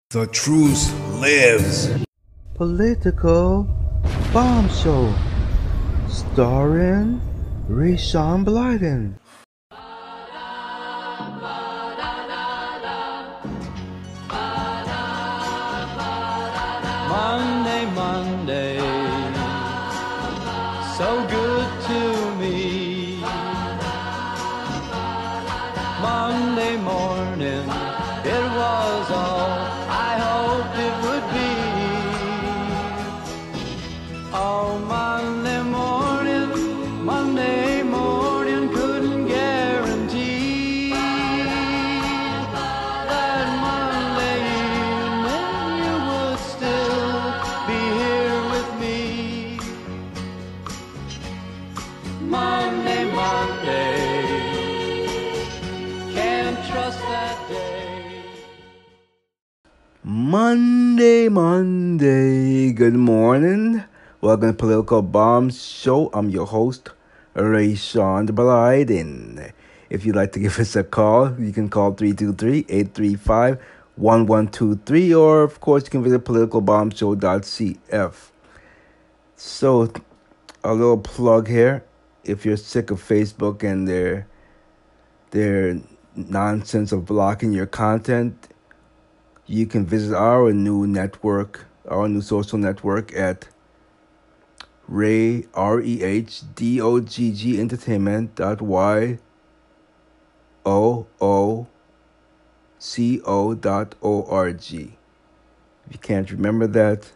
The truth lives. Political Bomb Show, starring Rayshawn Blyden. Monday, Monday, so good to me. Monday morning, it was all I hoped it would be. Oh, Monday morning couldn't guarantee that Monday evening you would still be here with me. Monday, can't trust that day. Monday. Good morning. Welcome to Political Bomb Show. I'm your host, Rayshawn Blyden. If you'd like to give us a call, you can call 323-835-1123, or of course you can visit politicalbombshow.cf. So, a little plug here. If you're sick of Facebook and their nonsense of blocking your content, you can visit our new social network at REHDOGG entertainment.YOOCO.org. If you can't remember that,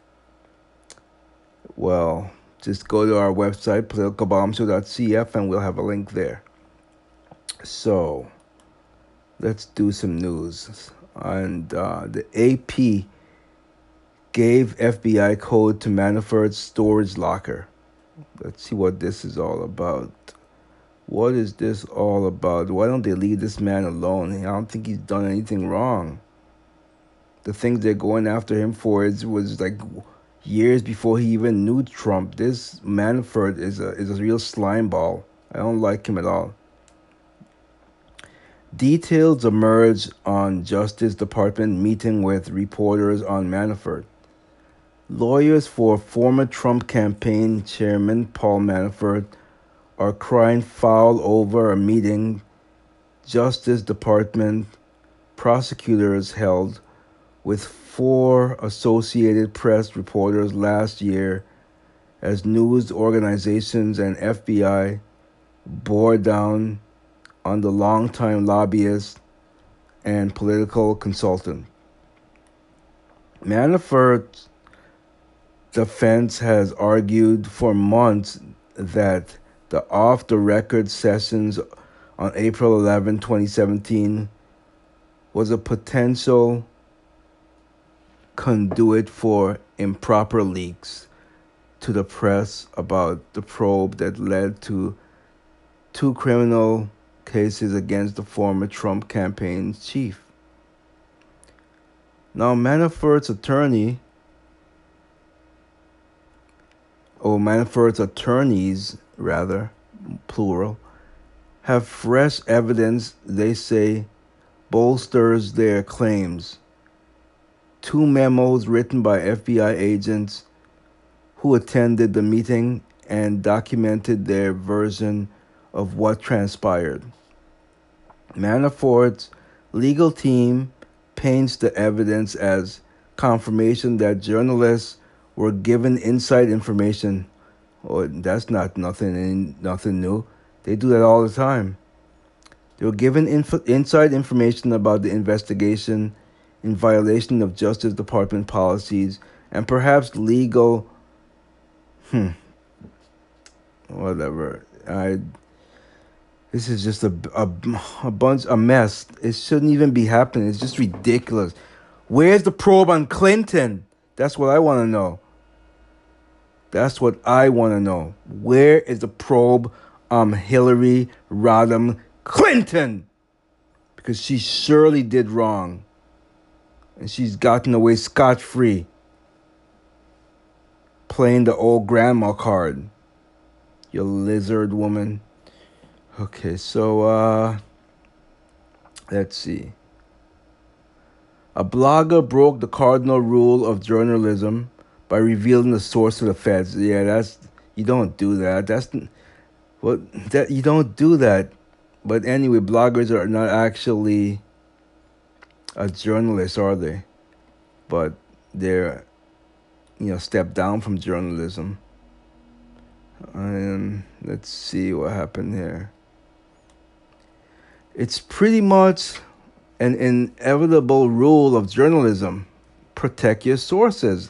well, just go to our website, politicalbombshow.cf, and we'll have a link there. So, let's do some news. And the AP gave FBI code to Manafort's storage locker. Let's see what this is all about. What is this all about? Why don't they leave this man alone? I don't think he's done anything wrong. The things they're going after him for was like years before he even knew Trump. This Manafort is a real slime ball. I don't like him at all. Details emerge on Justice Department meeting with reporters on Manafort. Lawyers for former Trump campaign chairman Paul Manafort are crying foul over a meeting Justice Department prosecutors held with 4 Associated Press reporters last year as news organizations and FBI bore down on the longtime lobbyist and political consultant. Manafort's defense has argued for months that the off-the-record sessions on April 11, 2017 was a potential conduit for improper leaks to the press about the probe that led to 2 criminal cases against the former Trump campaign chief. Now, Manafort's attorneys, plural, have fresh evidence they say bolsters their claims. 2 memos written by FBI agents who attended the meeting and documented their version of what transpired. Manafort's legal team paints the evidence as confirmation that journalists were given inside information. Oh, that's nothing new. They do that all the time. They were given inside information about the investigation in violation of Justice Department policies and perhaps legal whatever. This is just a mess. It shouldn't even be happening. It's just ridiculous. Where's the probe on Clinton? That's what I want to know. Where is the probe on Hillary Rodham Clinton? Because she surely did wrong. And she's gotten away scot-free. Playing the old grandma card. You lizard woman. Okay, so let's see. A blogger broke the cardinal rule of journalism by revealing the source to the feds. Yeah, you don't do that. You don't do that. But anyway, bloggers are not actually a journalist, are they? But they're, stepped down from journalism. And let's see what happened here. It's pretty much an inevitable rule of journalism. Protect your sources.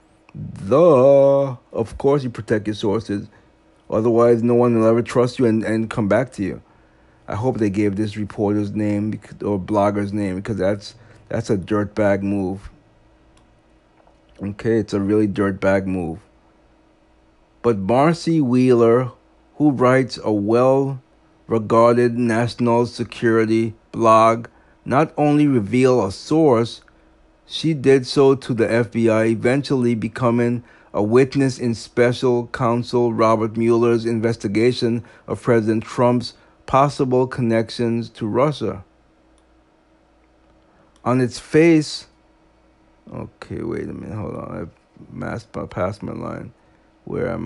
Of course you protect your sources. Otherwise, no one will ever trust you and come back to you. I hope they gave this reporter's name or blogger's name, because that's a dirtbag move. Okay, it's a really dirtbag move. But Marcy Wheeler, who writes a well-regarded national security blog, not only revealed a source, she did so to the FBI, eventually becoming a witness in special counsel Robert Mueller's investigation of President Trump's possible connections to Russia. On its face, okay, wait a minute, hold on, I passed my line. Where am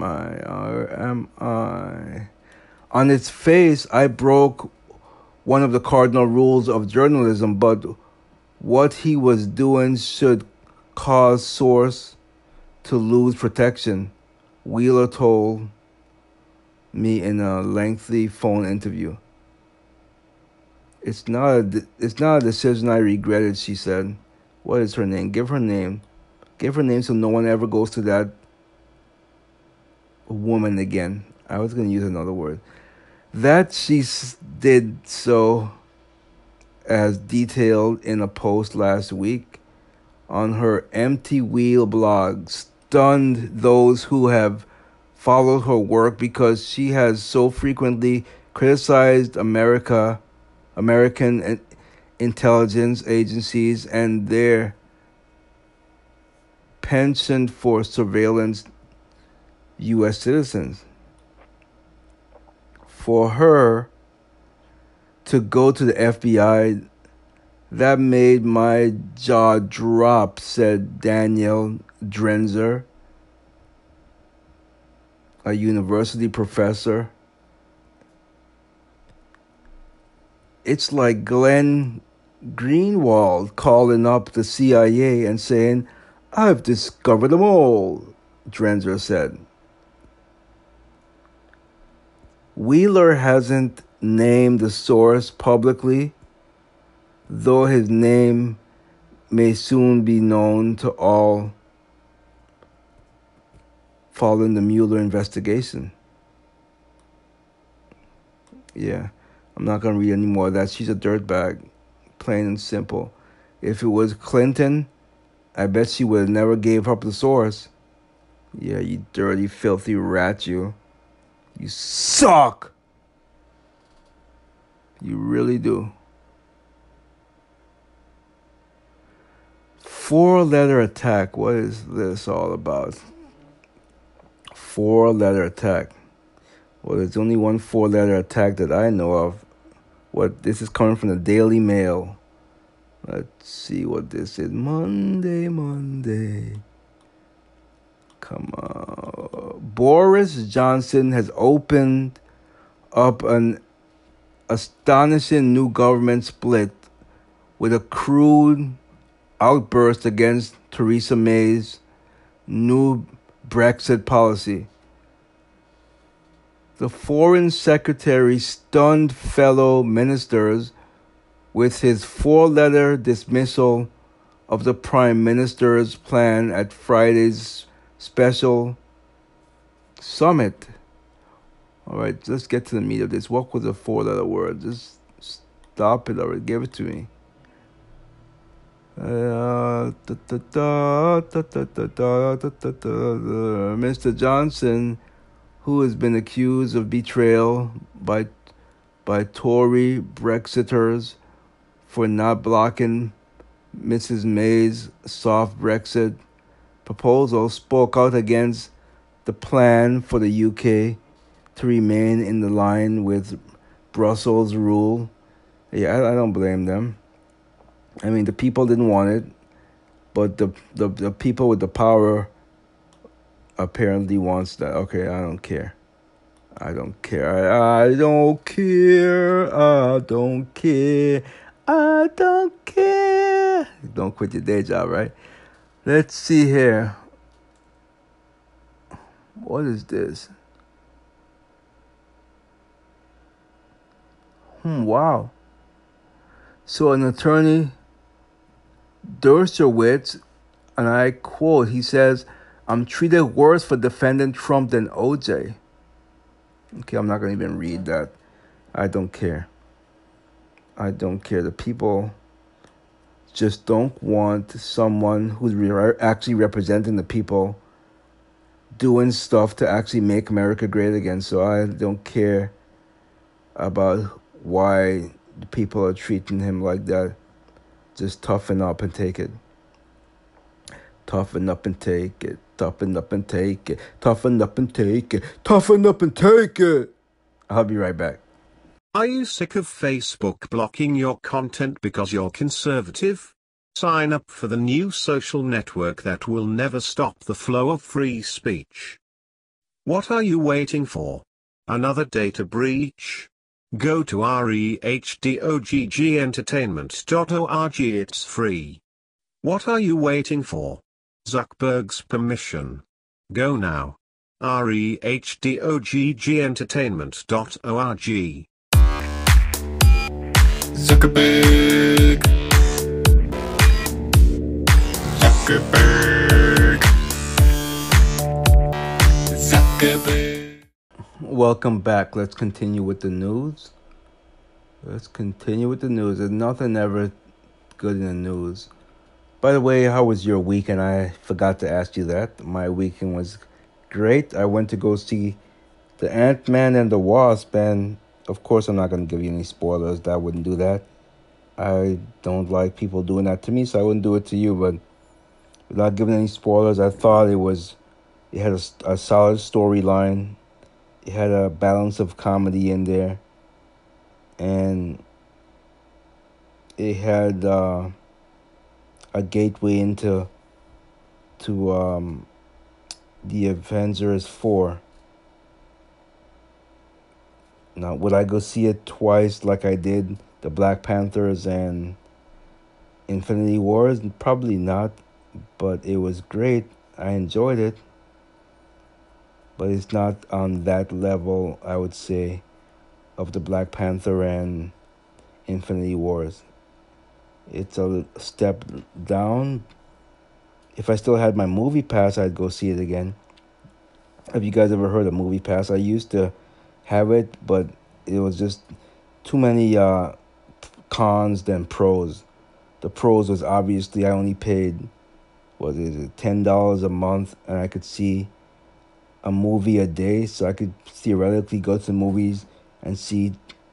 I? On its face, I broke one of the cardinal rules of journalism, but what he was doing should cause source to lose protection, Wheeler told me in a lengthy phone interview. It's not a decision I regretted, she said. What is her name? Give her name. Give her name so no one ever goes to that woman again. I was going to use another word. That she did so as detailed in a post last week on her Empty Wheel blog stunned those who have followed her work, because she has so frequently criticized American intelligence agencies and their penchant for surveillance U.S. citizens. For her to go to the FBI, that made my jaw drop, said Daniel Drenzer, a university professor. It's like Glenn Greenwald calling up the CIA and saying, "I've discovered them all," Drenzer said. Wheeler hasn't named the source publicly, though his name may soon be known to all following the Mueller investigation. Yeah, I'm not going to read any more of that. She's a dirtbag, plain and simple. If it was Clinton, I bet she would have never gave up the source. Yeah, you dirty, filthy rat, you. You suck. You really do. 4-letter attack. What is this all about? 4-letter attack. Well, there's only one 4-letter attack that I know of. This is coming from the Daily Mail. Let's see what this is. Monday. Come on. Boris Johnson has opened up an astonishing new government split with a crude outburst against Theresa May's new Brexit policy. The Foreign Secretary stunned fellow ministers with his 4-letter dismissal of the Prime Minister's plan at Friday's special summit. All right, let's get to the meat of this. What was a 4-letter word? Just stop it already. Give it to me. Mr. Johnson, who has been accused of betrayal by Tory Brexiters for not blocking Mrs. May's soft Brexit proposal, spoke out against the plan for the UK to remain in the line with Brussels rule. Yeah, I don't blame them. I mean, the people didn't want it, but the people with the power apparently wants that. Okay, I don't care. I don't care. I don't care. I don't care. I don't care. Don't quit your day job, right? Let's see here. What is this? Wow. So an attorney, Dershowitz, and I quote, he says, "I'm treated worse for defending Trump than OJ." Okay, I'm not going to even read that. I don't care. I don't care. The people just don't want someone who's actually representing the people doing stuff to actually make America great again. So I don't care about why the people are treating him like that. Just toughen up and take it. Toughen up and take it. Toughen up and take it. Toughen up and take it. Toughen up and take it. I'll be right back. Are you sick of Facebook blocking your content because you're conservative? Sign up for the new social network that will never stop the flow of free speech. What are you waiting for? Another data breach? Go to rehdoggentertainment.org. It's free. What are you waiting for? Zuckerberg's permission. Go now. rehdoggentertainment.org. Zuckerberg. Zuckerberg. Zuckerberg. Welcome back. Let's continue with the news. There's nothing ever good in the news. By the way, how was your weekend? I forgot to ask you that. My weekend was great. I went to go see the Ant-Man and the Wasp, and of course I'm not going to give you any spoilers. I wouldn't do that. I don't like people doing that to me, so I wouldn't do it to you. But without giving any spoilers, I thought it had a solid storyline. It had a balance of comedy in there, and it had a gateway into the Avengers 4. Now, would I go see it twice like I did the Black Panthers and Infinity Wars? Probably not, but it was great. I enjoyed it. But it's not on that level, I would say, of the Black Panther and Infinity Wars. It's a step down. If I still had my movie pass, I'd go see it again. Have you guys ever heard of Movie Pass? I used to have it, but it was just too many cons than pros. The pros was obviously I only paid, $10 a month, and I could see a movie a day, so I could theoretically go to the movies and see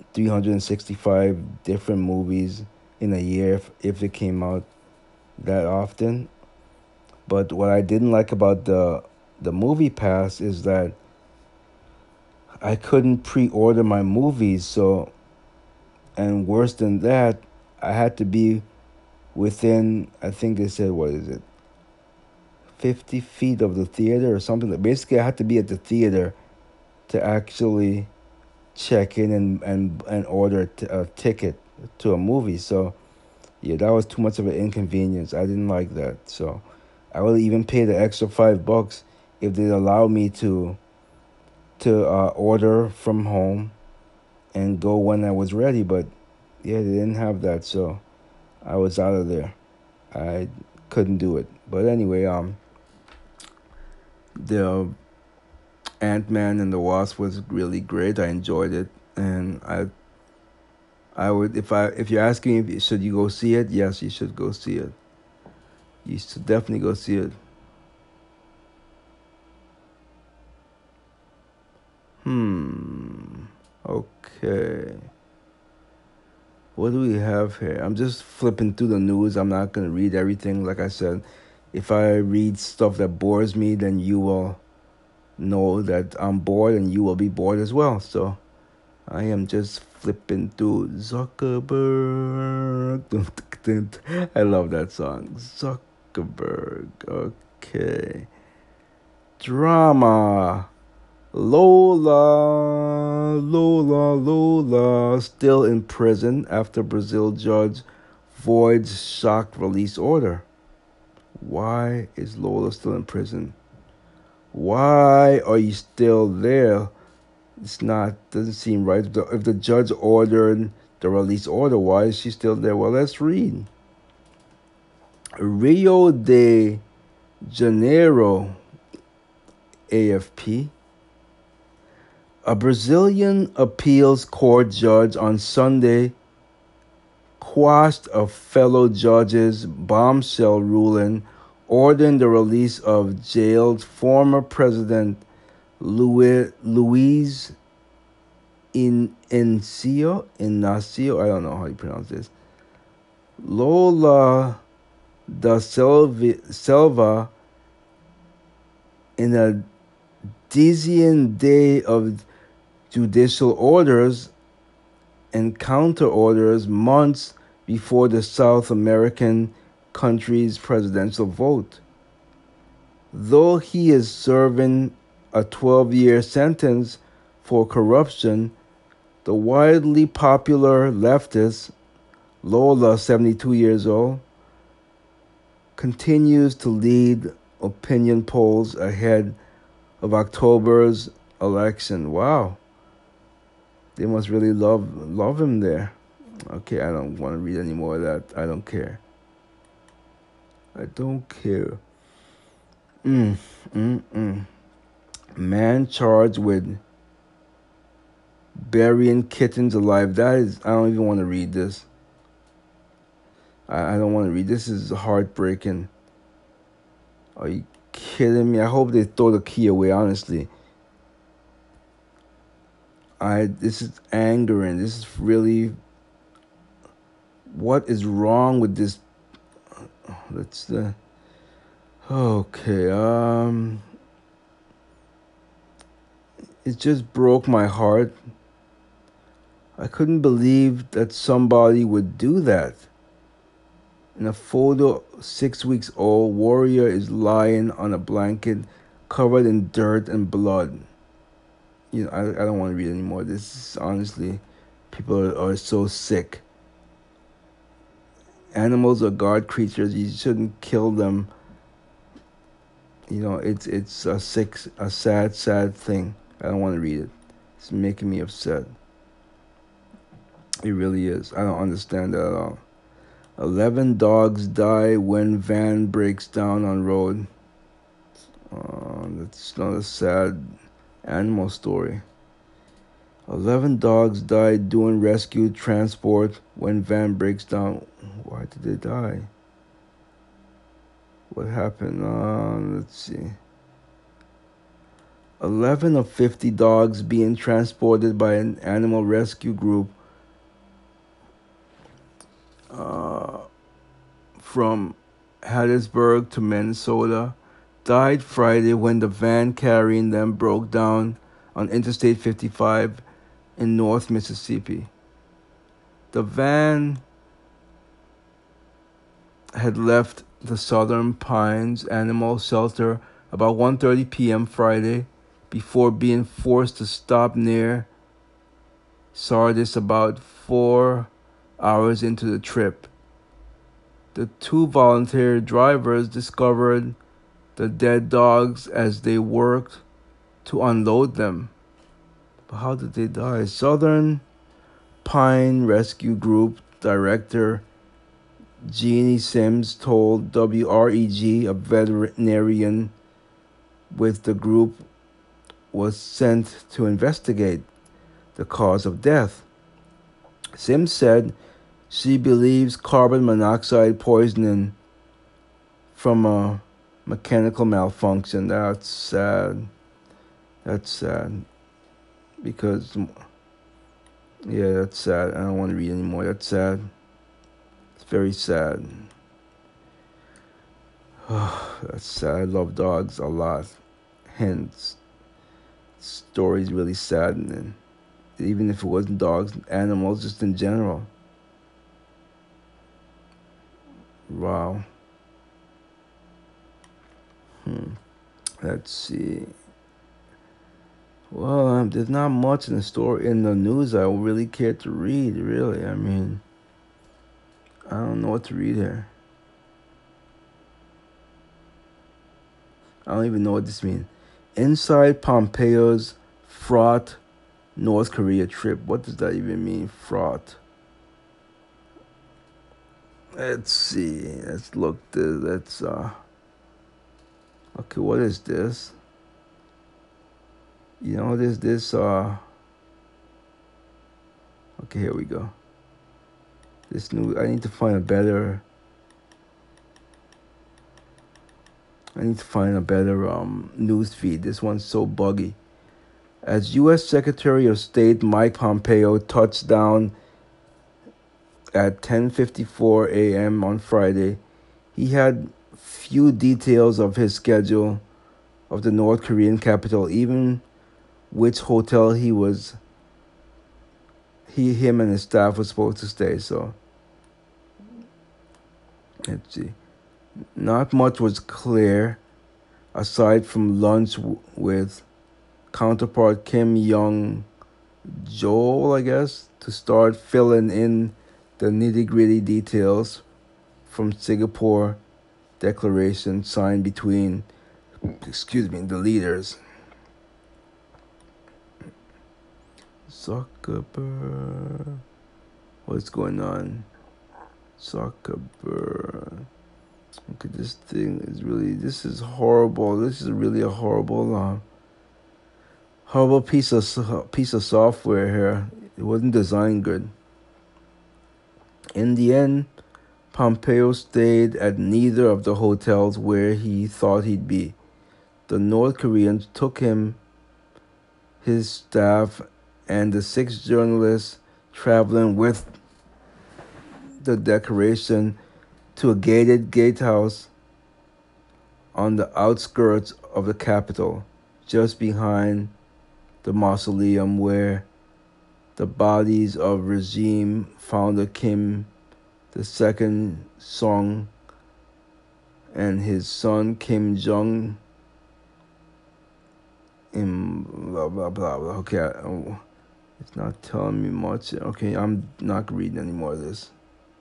365 different movies in a year if it came out that often. But what I didn't like about the movie pass is that I couldn't pre-order my movies, so, and worse than that, I had to be within, I think they said, 50 feet of the theater or something. Basically, I had to be at the theater to actually check in and order a ticket to a movie. So, yeah, that was too much of an inconvenience. I didn't like that. So, I would even pay the extra $5 if they'd allow me to order from home and go when I was ready. But, yeah, they didn't have that. So, I was out of there. I couldn't do it. But anyway, the Ant-Man and the Wasp was really great. I enjoyed it, and I would, if you're asking me, should you go see it? Yes, you should go see it. You should definitely go see it. Okay. What do we have here? I'm just flipping through the news. I'm not going to read everything. Like I said, if I read stuff that bores me, then you will know that I'm bored and you will be bored as well. So I am just flipping through Zuckerberg. I love that song. Zuckerberg. Okay. Drama. Lola, still in prison after Brazil judge voids shock release order. Why is Lola still in prison? Why are you still there? Doesn't seem right. If the judge ordered the release order, why is she still there? Well, let's read. Rio de Janeiro, AFP. A Brazilian appeals court judge on Sunday quashed a fellow judge's bombshell ruling ordering the release of jailed former President Luiz Inacio, I don't know how you pronounce this. Lula da Silva, in a dizzying day of judicial orders and counter orders months before the South American country's presidential vote. Though he is serving a 12-year sentence for corruption, the widely popular leftist, Lola, 72 years old, continues to lead opinion polls ahead of October's election. Wow. They must really love him there. Okay, I don't want to read any more of that. I don't care. Man charged with burying kittens alive. I don't even want to read this. I don't want to read. This is heartbreaking. Are you kidding me? I hope they throw the key away, honestly. This is angering. This is really... What is wrong with this? Okay, it just broke my heart. I couldn't believe that somebody would do that. In a photo, 6 weeks old, warrior is lying on a blanket covered in dirt and blood. You know, I don't want to read anymore. This is honestly, people are so sick. Animals are God creatures. You shouldn't kill them. You know, it's a sad thing. I don't want to read it. It's making me upset. It really is. I don't understand that at all. 11 dogs die when van breaks down on road. That's not a sad animal story. 11 dogs died doing rescue transport when van breaks down. Why did they die? What happened? Let's see. 11 of 50 dogs being transported by an animal rescue group from Hattiesburg to Minnesota died Friday when the van carrying them broke down on Interstate 55 in North Mississippi. The van had left the Southern Pines Animal Shelter about 1:30 p.m. Friday before being forced to stop near Sardis about 4 hours into the trip. The two volunteer drivers discovered the dead dogs as they worked to unload them. But how did they die? Southern Pine Rescue Group Director Jeannie Sims told WREG a veterinarian with the group was sent to investigate the cause of death. Sims said she believes carbon monoxide poisoning from a mechanical malfunction. That's sad. That's sad. Because, yeah, that's sad. I don't want to read anymore. That's sad. It's very sad. That's sad. I love dogs a lot. Hence, story's really saddening. even if it wasn't dogs, animals, just in general. Wow. Let's see. Well, there's not much in the story in the news I really care to read. Really, I mean, I don't know what to read here. I don't even know what this means. Inside Pompeo's fraught North Korea trip. What does that even mean, fraught? Let's see. Let's look. Let's okay, what is this? You know, there's this. Okay, here we go. This new. I need to find a better. News feed. This one's so buggy. As U.S. Secretary of State Mike Pompeo touched down at 10:54 a.m. on Friday, he had few details of his schedule of the North Korean capital, even which hotel him and his staff were supposed to stay. So, let's see. Not much was clear, aside from lunch with counterpart Kim Jong-chol, I guess, to start filling in the nitty-gritty details from Singapore declaration signed between, the leaders. Zuckerberg. What's going on? Zuckerberg. Okay, this is horrible. This is really a horrible piece of software here. It wasn't designed good. In the end, Pompeo stayed at neither of the hotels where he thought he'd be. The North Koreans took him, his staff, and the 6 journalists traveling with the decoration to a gated gatehouse on the outskirts of the capital, just behind the mausoleum where the bodies of regime founder Kim II and his son Kim Jong in blah blah blah. Okay, it's not telling me much. Okay, I'm not reading any more of this.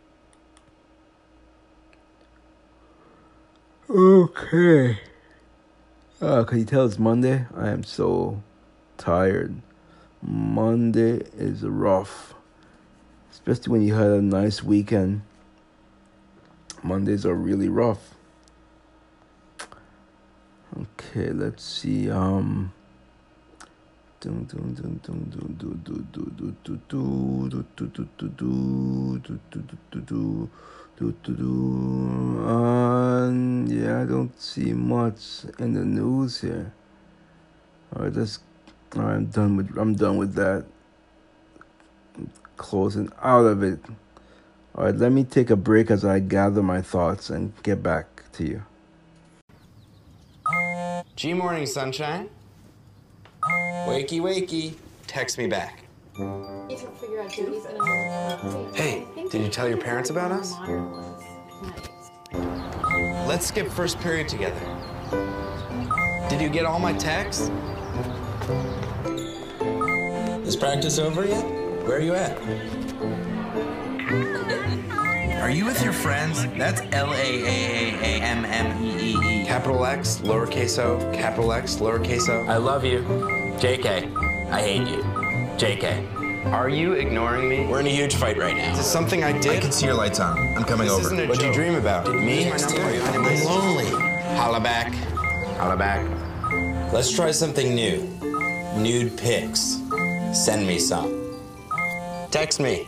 Okay. Can you tell it's Monday? I am so tired. Monday is rough, especially when you had a nice weekend. Mondays are really rough. Okay, let's see. Yeah, I don't see much in the news here. Alright, I'm done with that. Closing out of it. Alright, let me take a break as I gather my thoughts and get back to you. G morning, sunshine. Wakey, wakey. Text me back. Hey, did you tell your parents about us? Let's skip first period together. Did you get all my texts? Is practice over yet? Where are you at? Are you with your friends? That's LAAAAMMEEE. Capital X, lowercase o, capital X, lowercase o. I love you. JK. I hate you. JK. Are you ignoring me? We're in a huge fight right now. Is this something I did? I can see your lights on. I'm coming over. This isn't a What'd you joke. dream about? Me? I'm lonely. Holla back. Holla back. Let's try something new. Nude pics. Send me some. Text me.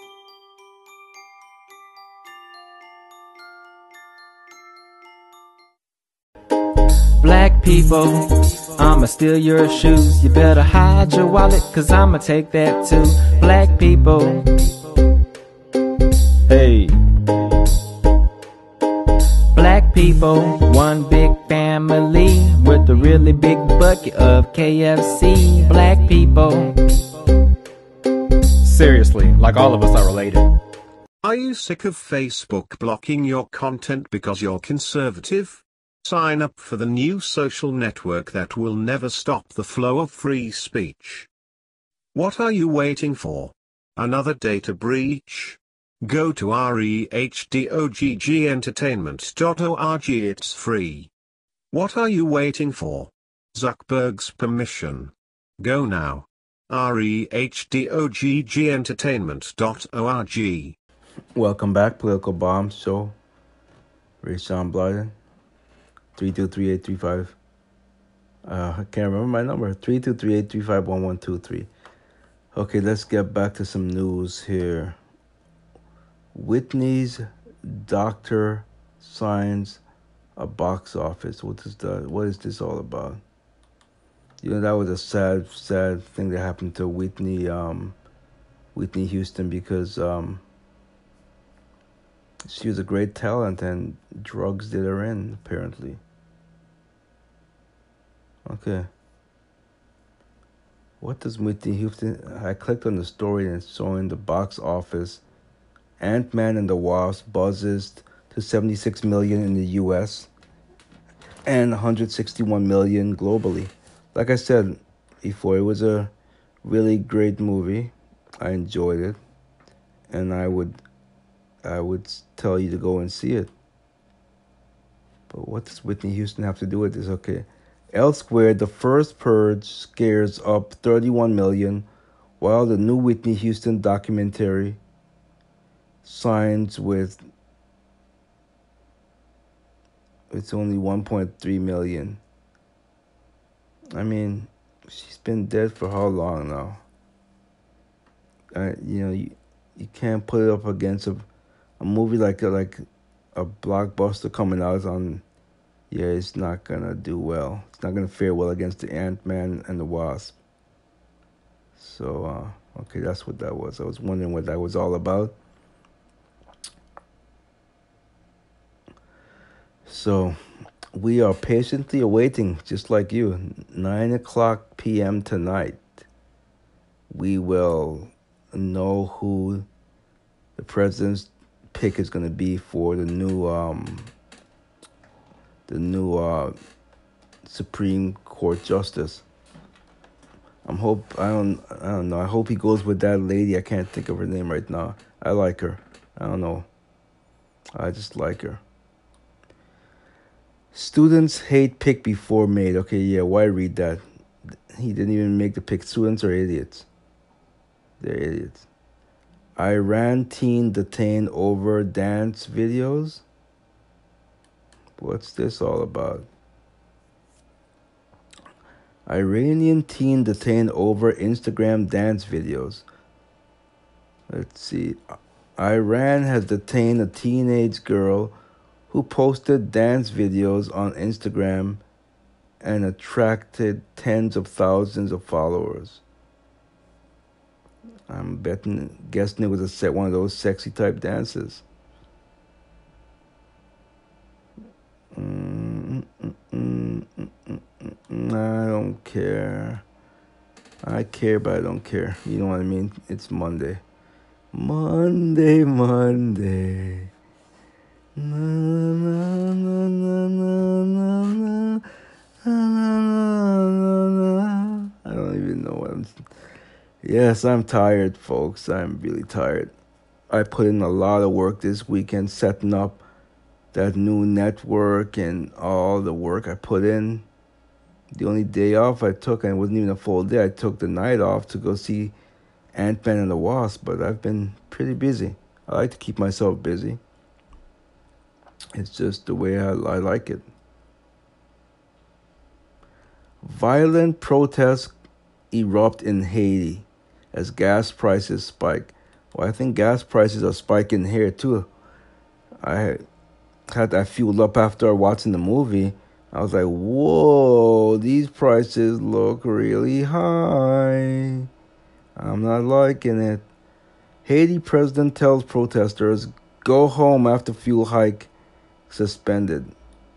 Black people, I'ma steal your shoes. You better hide your wallet, cause I'ma take that too. Black people, hey. Black people, one big family with a really big bucket of KFC. Black people, Seriously, like all of us are related. Are you sick of Facebook blocking your content because you're conservative? Sign up for the new social network that will never stop the flow of free speech. What are you waiting for? Another data breach? Go to rehdoggentertainment.org. It's free. What are you waiting for? Zuckerberg's permission. Go now. rehdoggentertainment.org. Welcome back, Political Bomb Show. Rayshawn Blyden, 323-835. I can't remember my number. 323-835-1123. Okay, let's get back to some news here. Whitney's doctor signs a box office. What is this all about? You know, that was a sad thing that happened to Whitney Houston, because she was a great talent and drugs did her in, apparently. Okay. What does Whitney Houston... I clicked on the story and it's showing the box office. Ant-Man and the Wasp buzzes to $76 million in the U.S. and $161 million globally. Like I said before, it was a really great movie. I enjoyed it. And I would tell you to go and see it. But what does Whitney Houston have to do with this? Okay. Elsewhere, The First Purge scares up $31 million, while the new Whitney Houston documentary signs with it's only $1.3 million. I mean, she's been dead for how long now? You can't put it up against a movie like a blockbuster coming out on. Yeah, it's not gonna do well. It's not gonna fare well against the Ant-Man and the Wasp. So, okay, that's what that was. I was wondering what that was all about. So, we are patiently awaiting, just like you, 9:00 p.m. tonight. We will know who the president's pick is going to be for the new Supreme Court justice. I don't know. I hope he goes with that lady. I can't think of her name right now. I like her. I don't know. I just like her. Students hate pick before made. Okay, yeah, why read that? He didn't even make the pick. Students are idiots. They're idiots. Iran teen detained over dance videos? What's this all about? Iranian teen detained over Instagram dance videos. Let's see. Iran has detained a teenage girl who posted dance videos on Instagram and attracted tens of thousands of followers. I'm guessing it was one of those sexy type dances. I don't care. I care, but I don't care. You know what I mean? It's Monday. Monday. Na, na, na, na, na, na, na. I don't even know what I'm... Yes, I'm tired, folks. I'm really tired. I put in a lot of work this weekend setting up that new network and all the work I put in. The only day off I took, and it wasn't even a full day, I took the night off to go see Ant-Man and the Wasp, but I've been pretty busy. I like to keep myself busy. It's just the way I like it. Violent protests erupt in Haiti as gas prices spike. Well, I think gas prices are spiking here too. I had that fueled up after watching the movie. I was like, whoa, these prices look really high. I'm not liking it. Haiti president tells protesters, go home after fuel hike suspended.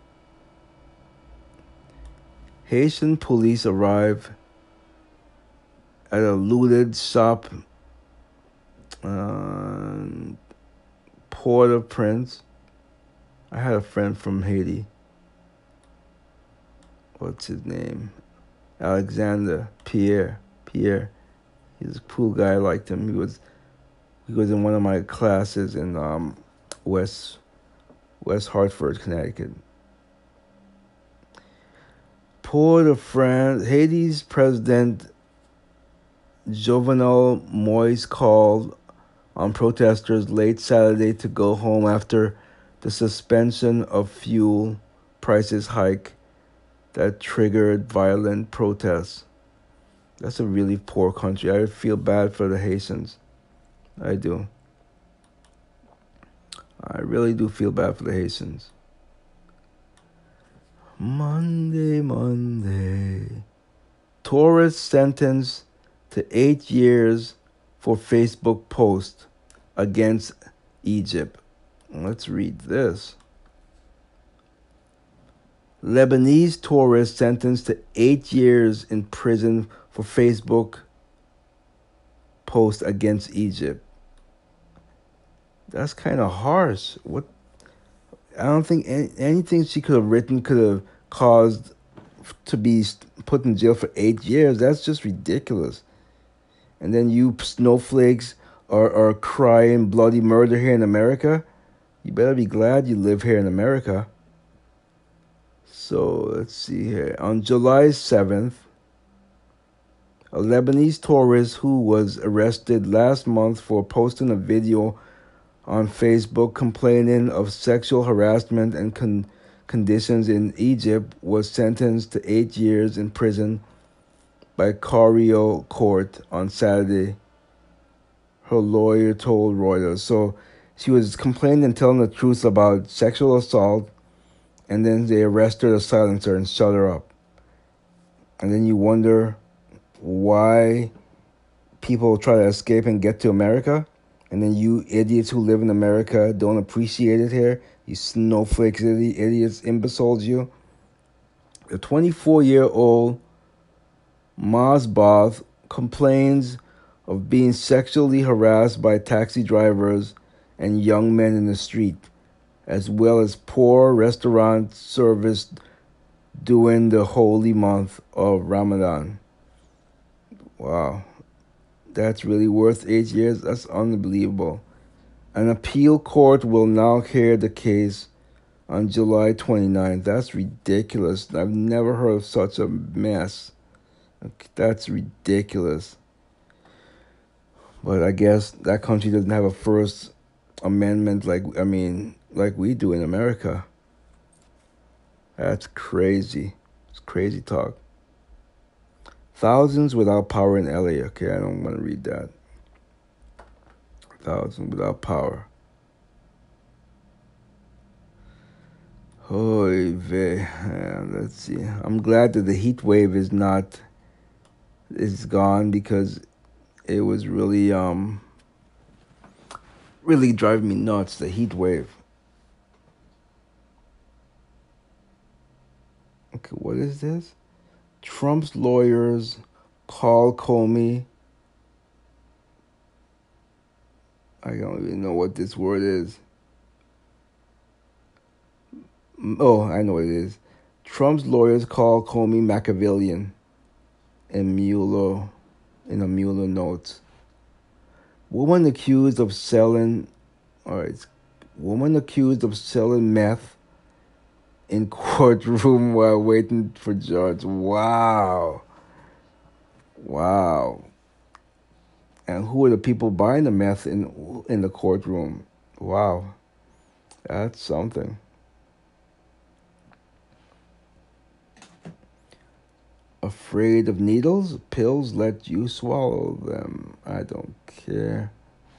Haitian police arrive at a looted shop Port-au-Prince. I had a friend from Haiti. What's his name? Alexander Pierre. He's a cool guy. I liked him. He was in one of my classes in West Hartford, Connecticut. Port-au-Prince. Haiti's President Jovenel Moise called on protesters late Saturday to go home after the suspension of fuel prices hike that triggered violent protests. That's a really poor country. I feel bad for the Haitians. I do. I really do feel bad for the Haitians. Monday. Tourist sentenced to 8 years for Facebook post against Egypt. Let's read this. Lebanese tourist sentenced to 8 years in prison for Facebook post against Egypt. That's kind of harsh. What? I don't think anything she could have written could have caused to be put in jail for 8 years. That's just ridiculous. And then you snowflakes are crying bloody murder here in America. You better be glad you live here in America. So let's see here. On July 7th, a Lebanese tourist who was arrested last month for posting a video on Facebook complaining of sexual harassment and conditions in Egypt was sentenced to 8 years in prison by Cairo court on Saturday, her lawyer told Reuters. So she was complaining and telling the truth about sexual assault, and then they arrested her, silenced her, and shut her up. And then you wonder why people try to escape and get to America, and then you idiots who live in America don't appreciate it here. You snowflakes, idiots, imbeciles, you. The 24-year-old Masbath complains of being sexually harassed by taxi drivers and young men in the street, as well as poor restaurant service during the holy month of Ramadan. Wow. That's really worth 8 years? That's unbelievable. An appeal court will now hear the case on July 29th. That's ridiculous. I've never heard of such a mess. That's ridiculous. But I guess that country doesn't have a First Amendment like we do in America. That's crazy. It's crazy talk. Thousands without power in LA. Okay, I don't want to read that. Thousands without power. Oy vey. Let's see. I'm glad that the heat wave is gone, because it was really driving me nuts, the heat wave. Okay, what is this? Trump's lawyers call Comey. I don't even know what this word is. Oh, I know what it is. Trump's lawyers call Comey Machiavellian in a Mueller notes. Woman accused of selling meth in courtroom while waiting for judge. Wow. And who are the people buying the meth in the courtroom? Wow. That's something. Afraid of needles? Pills let you swallow them. I don't care.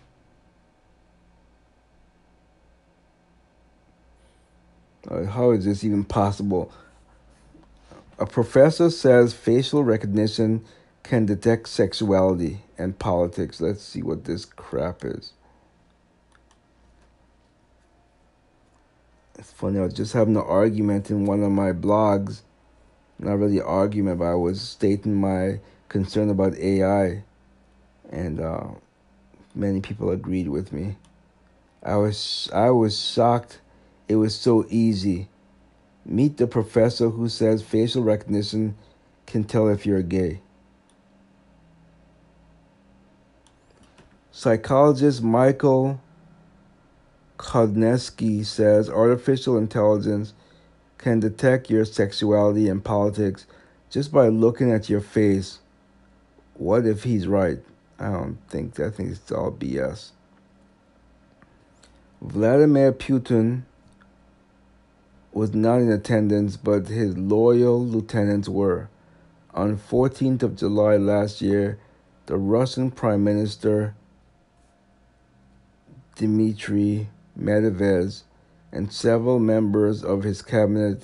How is this even possible? A professor says facial recognition can detect sexuality and politics. Let's see what this crap is. It's funny, I was just having an argument in one of my blogs. Not really an argument, but I was stating my concern about AI. And many people agreed with me. I was shocked it was so easy. Meet the professor who says facial recognition can tell if you're gay. Psychologist Michael Kodneski says artificial intelligence can detect your sexuality and politics just by looking at your face. What if he's right? I think it's all BS. Vladimir Putin was not in attendance, but his loyal lieutenants were. On 14th of July last year, the Russian Prime Minister Dmitry Medvedev and several members of his cabinet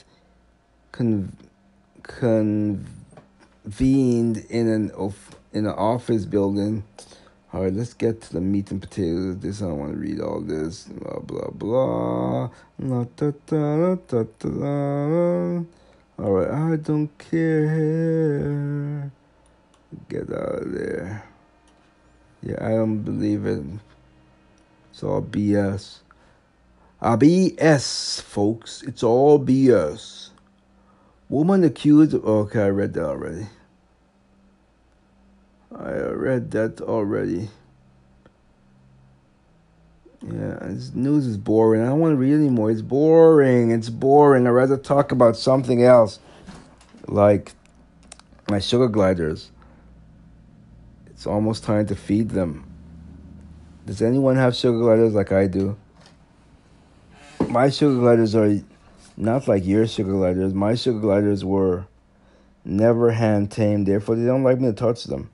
convened in an office building. All right, let's get to the meat and potatoes. I don't want to read all this. Blah, blah, blah. All right, I don't care. Get out of there. Yeah, I don't believe it. It's all BS. BS, folks. It's all BS. Woman accused... Okay, I read that already. Yeah, this news is boring. I don't want to read anymore. It's boring. I'd rather talk about something else. Like my sugar gliders. It's almost time to feed them. Does anyone have sugar gliders like I do? My sugar gliders are not like your sugar gliders. My sugar gliders were never hand tamed. Therefore, they don't like me to touch them.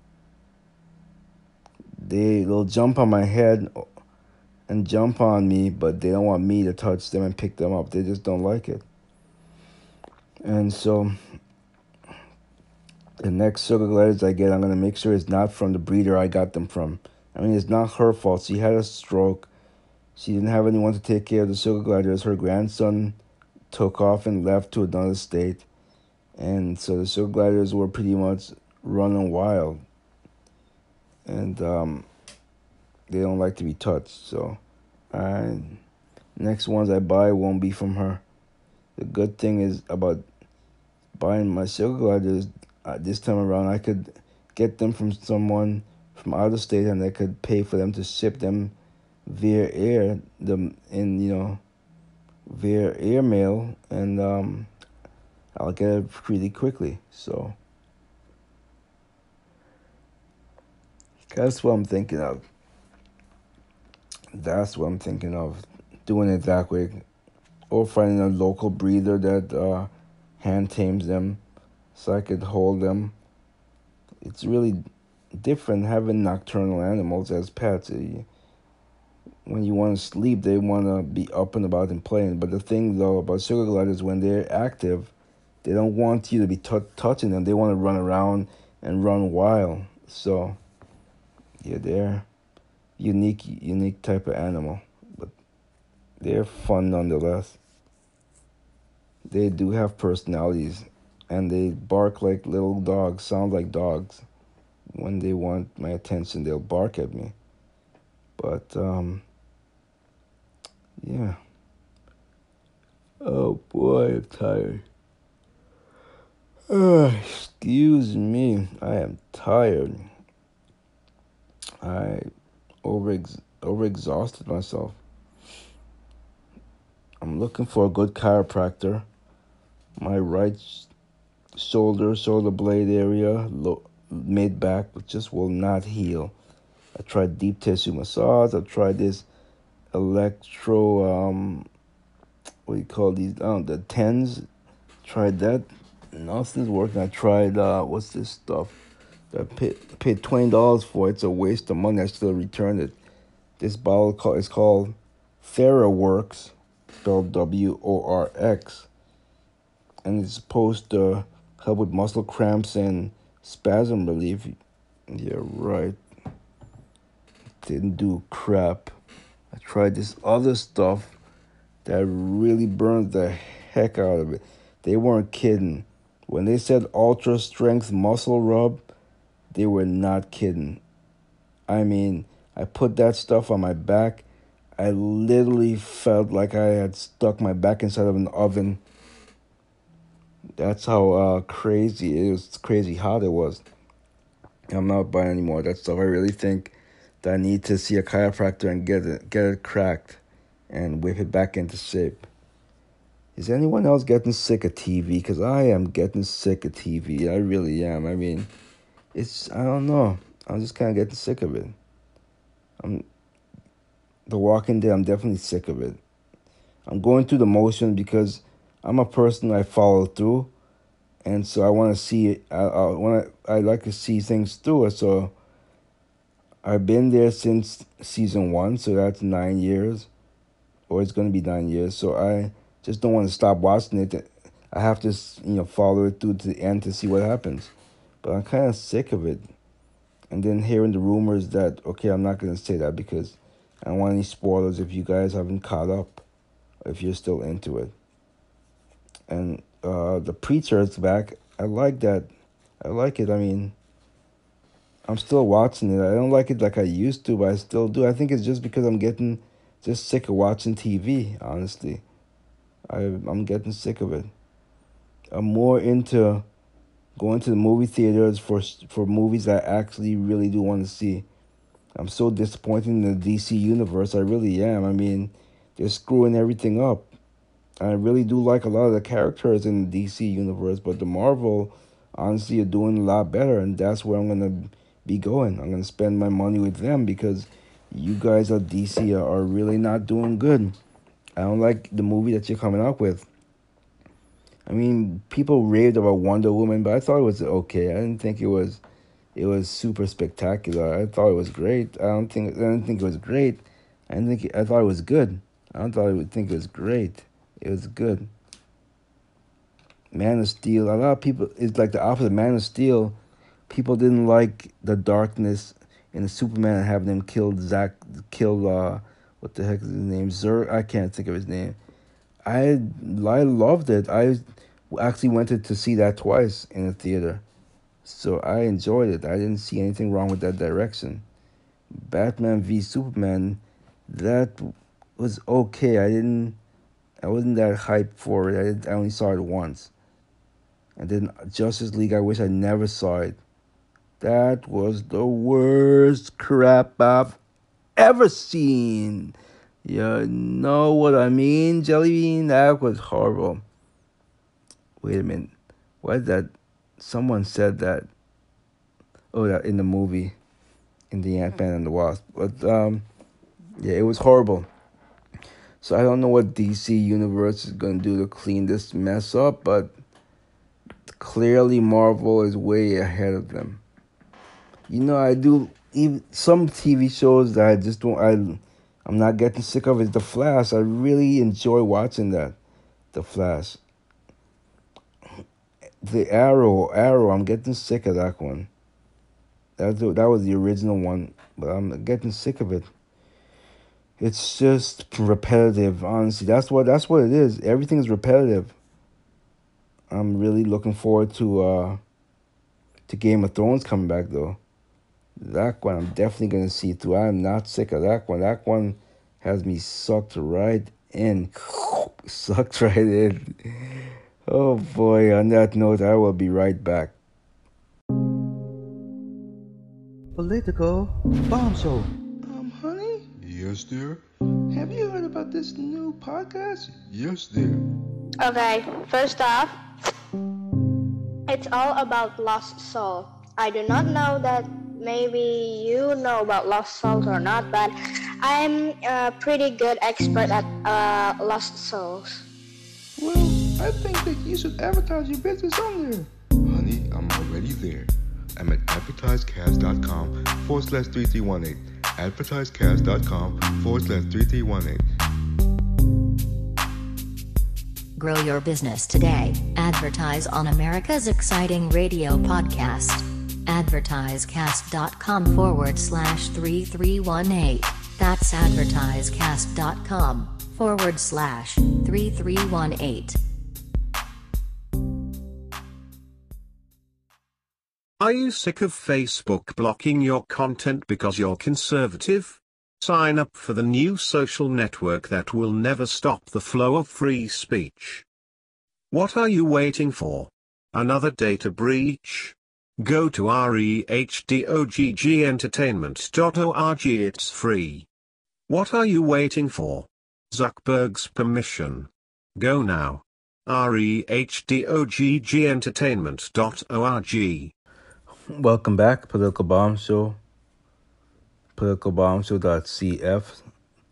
They'll jump on my head and jump on me, but they don't want me to touch them and pick them up. They just don't like it. And so the next sugar gliders I get, I'm going to make sure it's not from the breeder I got them from. I mean, it's not her fault. She had a stroke. She didn't have anyone to take care of the sugar gliders. Her grandson took off and left to another state. And so the sugar gliders were pretty much running wild. And they don't like to be touched. So next ones I buy won't be from her. The good thing is about buying my sugar gliders this time around, I could get them from someone from out of state, and I could pay for them to ship them via air, via airmail, and I'll get it pretty quickly. So that's what I'm thinking of. Doing it that way, or finding a local breeder that hand tames them, so I could hold them. It's really different having nocturnal animals as pets. When you want to sleep, they want to be up and about and playing. But the thing, though, about sugar gliders, when they're active, they don't want you to be touching them. They want to run around and run wild. So, yeah, they're unique type of animal. But they're fun nonetheless. They do have personalities, and they bark like little dogs, sound like dogs. When they want my attention, they'll bark at me. But, yeah. Oh, boy, I'm tired. Excuse me. I am tired. I overexhausted myself. I'm looking for a good chiropractor. My right shoulder blade area, mid-back, just will not heal. I tried deep tissue massage. I tried this electro, what do you call these? The TENS. Tried that. Nothing's working. I tried, what's this stuff? I paid $20 for it. It's a waste of money. I still returned it. This bottle is called TheraWorks, spelled WORX. And it's supposed to help with muscle cramps and spasm relief. Yeah, right. Didn't do crap. I tried this other stuff that really burned the heck out of it. They weren't kidding. When they said ultra strength muscle rub, they were not kidding. I mean, I put that stuff on my back. I literally felt like I had stuck my back inside of an oven. That's how crazy it was. Crazy hot it was. I'm not buying any more of that stuff. I really think that I need to see a chiropractor and get it cracked and whip it back into shape. Is anyone else getting sick of TV? Because I am getting sick of TV. I really am. I mean, I don't know. I'm just kind of getting sick of it. The Walking Dead, I'm definitely sick of it. I'm going through the motion because I'm a person I follow through. And so I want to see it. I like to see things through it. So I've been there since season 1. So that's 9 years. Or it's going to be 9 years. So I just don't want to stop watching it. I have to, follow it through to the end to see what happens. But I'm kind of sick of it. And then hearing the rumors that, okay, I'm not going to say that because I don't want any spoilers if you guys haven't caught up, or if you're still into it. And The Preacher is back. I like that. I like it. I mean, I'm still watching it. I don't like it like I used to, but I still do. I think it's just because I'm getting just sick of watching TV, honestly. I'm getting sick of it. I'm more into going to the movie theaters for movies I actually really do want to see. I'm so disappointed in the DC universe. I really am. I mean, they're screwing everything up. I really do like a lot of the characters in the DC universe, but the Marvel, honestly, are doing a lot better, and that's where I'm going to be going. I'm going to spend my money with them because you guys at DC are really not doing good. I don't like the movie that you're coming up with. I mean, people raved about Wonder Woman, but I thought it was okay. I didn't think it was super spectacular. I thought it was great. I didn't think it was great. I thought it was good. I don't thought I would think it was great. It was good. Man of Steel. A lot of people, it's like the opposite. Man of Steel, people didn't like the darkness in the Superman and having him kill what the heck is his name? I can't think of his name. I loved it. I actually went to see that twice in the theater. So I enjoyed it. I didn't see anything wrong with that direction. Batman v Superman, that was okay. I wasn't that hyped for it. I only saw it once. And then Justice League, I wish I never saw it. That was the worst crap I've ever seen. You know what I mean, Jellybean? That was horrible. Wait a minute. What is that? Someone said that. Oh, that in the movie. In the Ant-Man and the Wasp. But, yeah, it was horrible. So I don't know what DC Universe is going to do to clean this mess up, but clearly Marvel is way ahead of them. I do even some TV shows that I just don't. I'm not getting sick of is The Flash. I really enjoy watching that. The Flash. The Arrow. I'm getting sick of that one. That was the original one, but I'm getting sick of it. It's just repetitive, honestly. That's what it is. Everything is repetitive. I'm really looking forward to Game of Thrones coming back, though. That one I'm definitely going to see through. I am not sick of that one. That one has me sucked right in. Sucked right in. Oh, boy. On that note, I will be right back. Political Bomb Show. Honey? Yes, dear? Have you heard about this new podcast? Yes, dear. Okay, first off, it's all about Lost Soul. I do not know that maybe you know about Lost Souls or not, but I'm a pretty good expert at Lost Souls. Well, I think that you should advertise your business on there. Honey, I'm already there. I'm at advertisecast.com/3318. advertisecast.com/3318. Grow your business today. Advertise on America's exciting radio podcast. advertisecast.com/3318. That's advertisecast.com/3318. Are you sick of Facebook blocking your content because you're conservative? Sign up for the new social network that will never stop the flow of free speech. What are you waiting for? Another data breach? Go to rehdoggentertainment.org. It's free. What are you waiting for? Zuckerberg's permission. Go now. rehdoggentertainment.org. Welcome back, Political Bomb Show. PoliticalBombShow.cf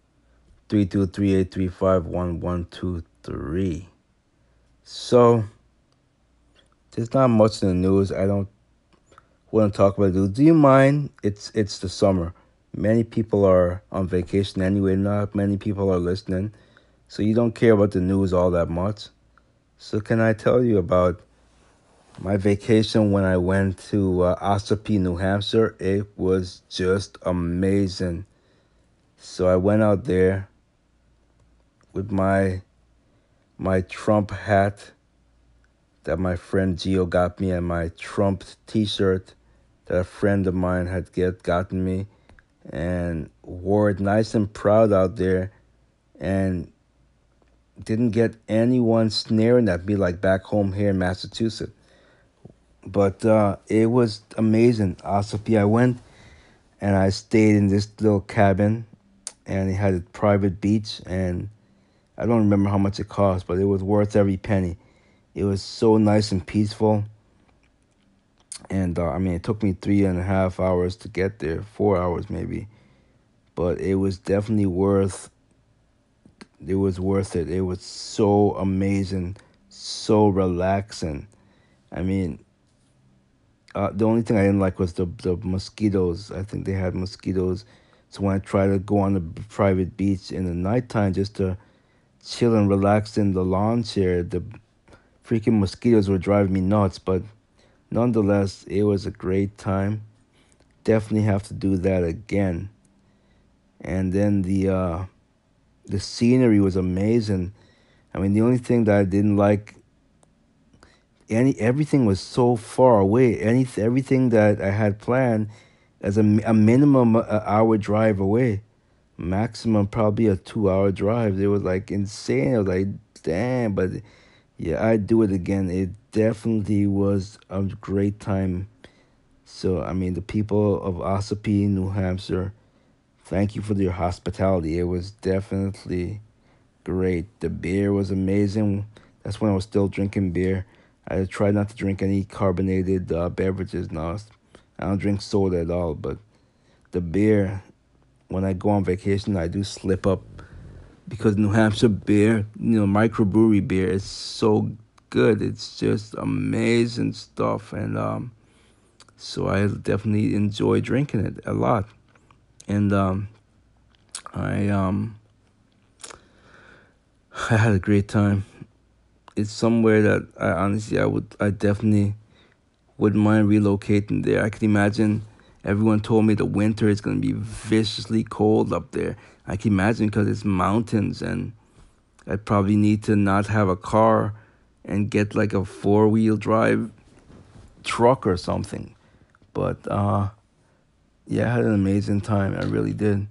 323-835-1123. So, there's not much in the news. I don't want to talk about it. Do you mind? It's the summer. Many people are on vacation anyway. Not many people are listening. So you don't care about the news all that much. So can I tell you about my vacation when I went to Ossipee, New Hampshire? It was just amazing. So I went out there with my Trump hat that my friend Gio got me and my Trump t-shirt that a friend of mine had gotten me, and wore it nice and proud out there, and didn't get anyone sneering at me like back home here in Massachusetts. But it was amazing. Ossipee, I went and I stayed in this little cabin, and it had a private beach, and I don't remember how much it cost, but it was worth every penny. It was so nice and peaceful. And it took me 3.5 hours to get there, 4 hours maybe. But it was definitely worth it. It was so amazing, so relaxing. The only thing I didn't like was the mosquitoes. I think they had mosquitoes. So when I tried to go on the private beach in the nighttime just to chill and relax in the lawn chair, the freaking mosquitoes were driving me nuts. But nonetheless, it was a great time. Definitely have to do that again. And then the scenery was amazing. The only thing that I didn't like, everything was so far away. Everything that I had planned as a minimum hour drive away, maximum probably a 2-hour drive. It was like insane. I was like, damn. But yeah, I'd do it again. It definitely was a great time. So the people of Ossipee, New Hampshire, thank you for your hospitality. It was definitely great. The beer was amazing. That's when I was still drinking beer. I tried not to drink any carbonated beverages now. I don't drink soda at all, but the beer, when I go on vacation, I do slip up because New Hampshire beer, microbrewery beer is so good. It's just amazing stuff, and so I definitely enjoy drinking it a lot. And I had a great time. It's somewhere that I definitely wouldn't mind relocating there. I can imagine. Everyone told me the winter is going to be viciously cold up there. I can imagine because it's mountains, and I'd probably need to not have a car and get like a 4-wheel drive truck or something. But yeah, I had an amazing time. I really did.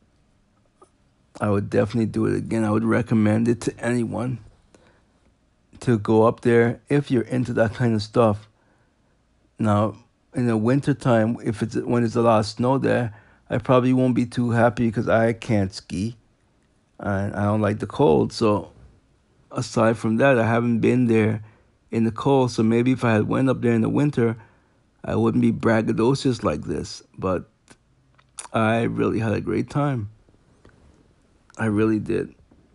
I would definitely do it again. I would recommend it to anyone to go up there if you're into that kind of stuff. Now, in the wintertime, when there's a lot of snow there, I probably won't be too happy because I can't ski and I don't like the cold. So aside from that, I haven't been there in the cold. So maybe if I had went up there in the winter, I wouldn't be braggadocious like this. But I really had a great time. I really did.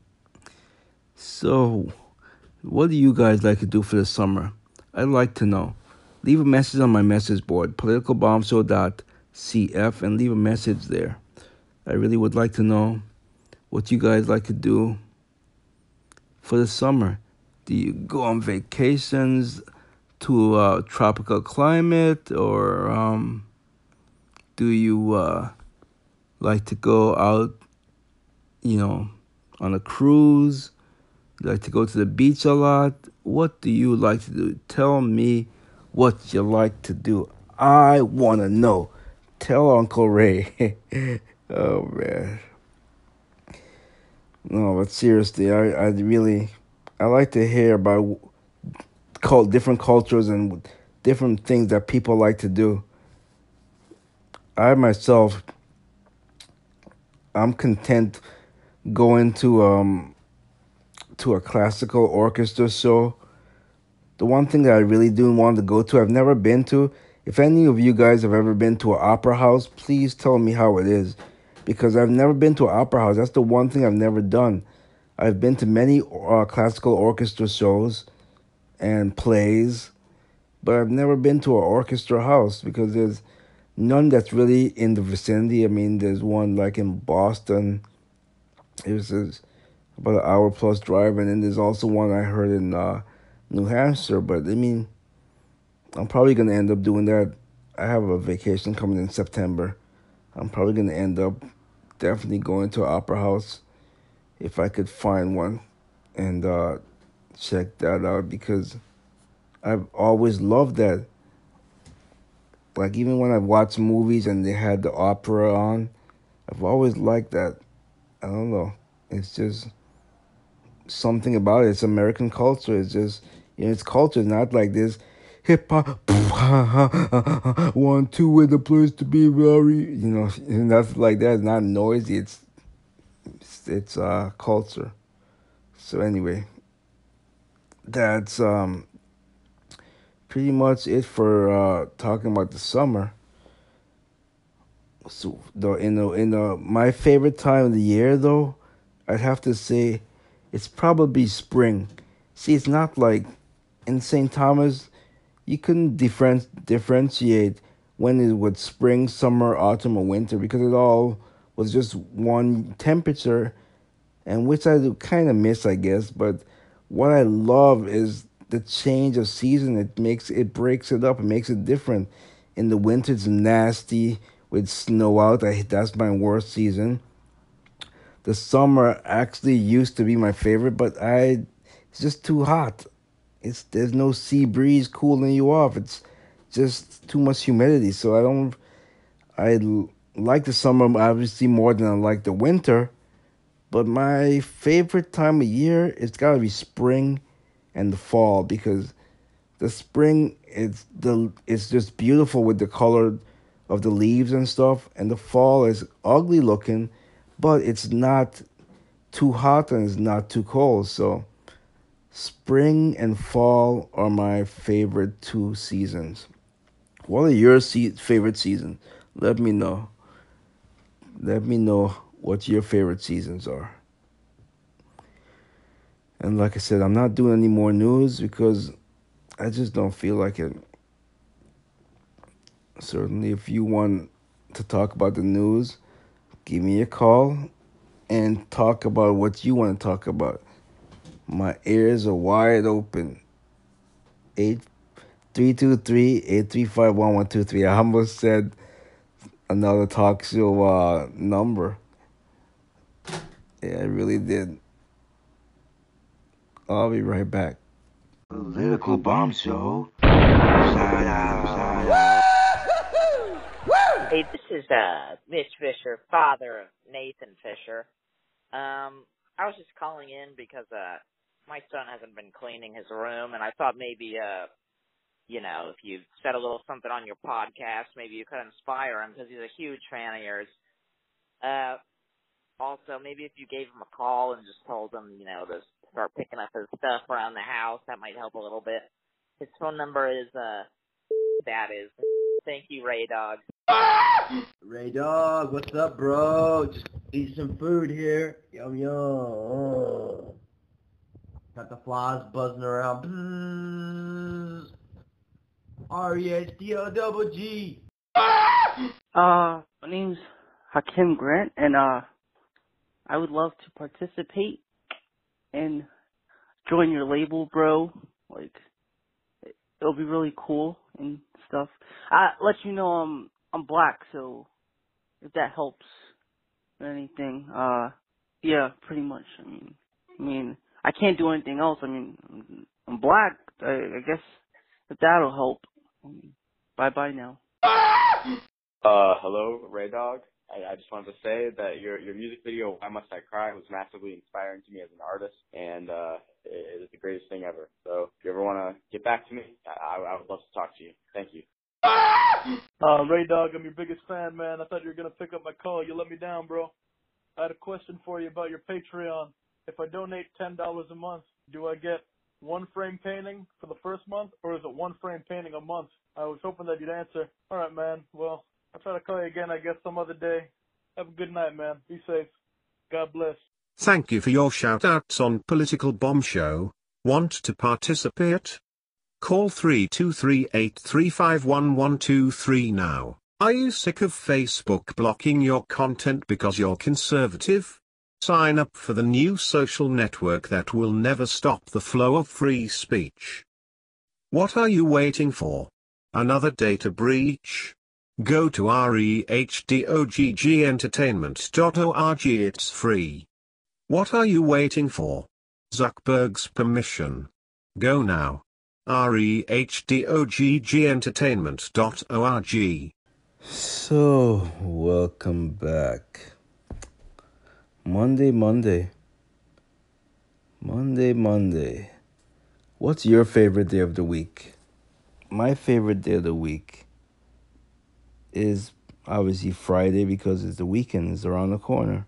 So what do you guys like to do for the summer? I'd like to know. Leave a message on my message board, politicalbombshow.cf, and leave a message there. I really would like to know what you guys like to do for the summer. Do you go on vacations to a tropical climate, or do you like to go out, on a cruise? You like to go to the beach a lot? What do you like to do? Tell me what you like to do. I want to know. Tell Uncle Ray. Oh, man. No, but seriously, I like to hear about different cultures and different things that people like to do. I myself, I'm content going to a classical orchestra show. The one thing that I really do want to go to, I've never been to. If any of you guys have ever been to an opera house, please tell me how it is, because I've never been to an opera house. That's the one thing I've never done. I've been to many classical orchestra shows and plays, but I've never been to an orchestra house because there's none that's really in the vicinity. I mean, there's one like in Boston. It was about an hour plus drive, and then there's also one I heard in New Hampshire. But I mean, I'm probably gonna end up doing that. I have a vacation coming in September. I'm probably gonna end up definitely going to an opera house if I could find one and check that out, because I've always loved that. Like, even when I've watched movies and they had the opera on, I've always liked that. I don't know. It's just something about it. It's American culture. It's just, it's culture. It's not like this hip hop, 1, 2 with the place to be very, nothing like that. It's not noisy. It's culture. So anyway, that's pretty much it for talking about the summer. So my favorite time of the year, though, I'd have to say it's probably spring. See, it's not like in St. Thomas, you couldn't differentiate when it was spring, summer, autumn, or winter, because it all was just one temperature, and which I kind of miss, I guess. But what I love is the change of season. It breaks it up. It makes it different. In the winter, it's nasty with snow out. That's my worst season. The summer actually used to be my favorite, but it's just too hot. There's no sea breeze cooling you off. It's just too much humidity. So I like the summer obviously more than I like the winter. But my favorite time of year, it's gotta be spring and the fall, because the spring it's just beautiful with the color of the leaves and stuff, and the fall is ugly looking, but it's not too hot and it's not too cold. So spring and fall are my favorite 2 seasons. What are your favorite seasons? Let me know. Let me know what your favorite seasons are. And like I said, I'm not doing any more news because I just don't feel like it. Certainly, if you want to talk about the news, give me a call and talk about what you want to talk about. My ears are wide open. 323-835-1123. I almost said another talk show number. Yeah, I really did. I'll be right back. Political Bomb Show. Shout out. Hey, this is Mitch Fisher, father of Nathan Fisher. I was just calling in because my son hasn't been cleaning his room, and I thought maybe if you said a little something on your podcast, maybe you could inspire him, because he's a huge fan of yours. Also, maybe if you gave him a call and just told him, to start picking up his stuff around the house, that might help a little bit. His phone number is, thank you, Ray Dog. Ray Dog, what's up, bro? Just eat some food here. Yum, yum. Got the flies buzzing around. Bzzz. R-E-S-D-O-double-G. My name's Hakim Grant, and I would love to participate and join your label, bro. Like, it'll be really cool and stuff. Let you know I'm black, so if that helps or anything, yeah, pretty much. I mean, I can't do anything else. I mean, I'm black. I guess if that'll help. Bye-bye now. Hello, Ray Dog. I just wanted to say that your music video, Why Must I Cry, was massively inspiring to me as an artist, and it is the greatest thing ever. So if you ever want to get back to me, I would love to talk to you. Thank you. Ray Dog, I'm your biggest fan, man. I thought you were going to pick up my call. You let me down, bro. I had a question for you about your Patreon. If I donate $10 a month, do I get one frame painting for the first month, or is it one frame painting a month? I was hoping that you'd answer. All right, man. Well, I'll try to call you again, I guess, some other day. Have a good night, man. Be safe. God bless. Thank you for your shout-outs on Political Bomb Show. Want to participate? Call 3238351123 now. Are you sick of Facebook blocking your content because you're conservative? Sign up for the new social network that will never stop the flow of free speech. What are you waiting for? Another data breach? Go to rehdoggentertainment.org. It's free. What are you waiting for? Zuckerberg's permission. Go now. rehdoggentertainment.org. So, welcome back. Monday. What's your favorite day of the week? My favorite day of the week is obviously Friday because it's the weekend, it's around the corner.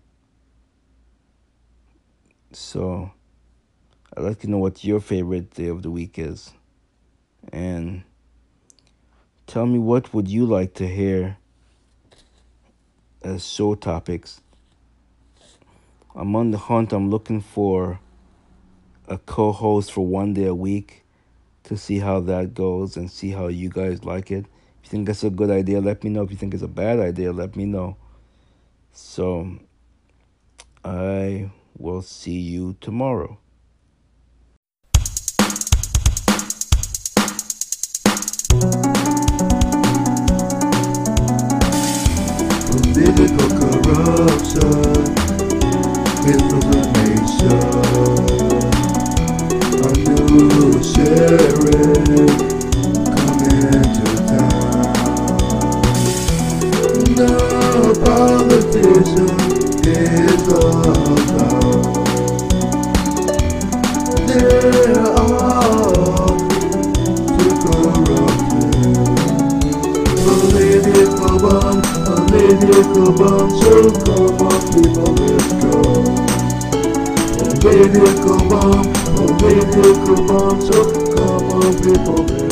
So, I'd like to know what your favorite day of the week is. And tell me, what would you like to hear as show topics? I'm on the hunt. I'm looking for a co-host for one day a week to see how that goes and see how you guys like it. If you think that's a good idea, let me know. If you think it's a bad idea, let me know. So, I will see you tomorrow. Political corruption, misinformation, a new sheriff coming to town. No politician is allowed. They're all too corrupted. Political bomb, so come on people, let's go. Political bomb, so come on people, let's go.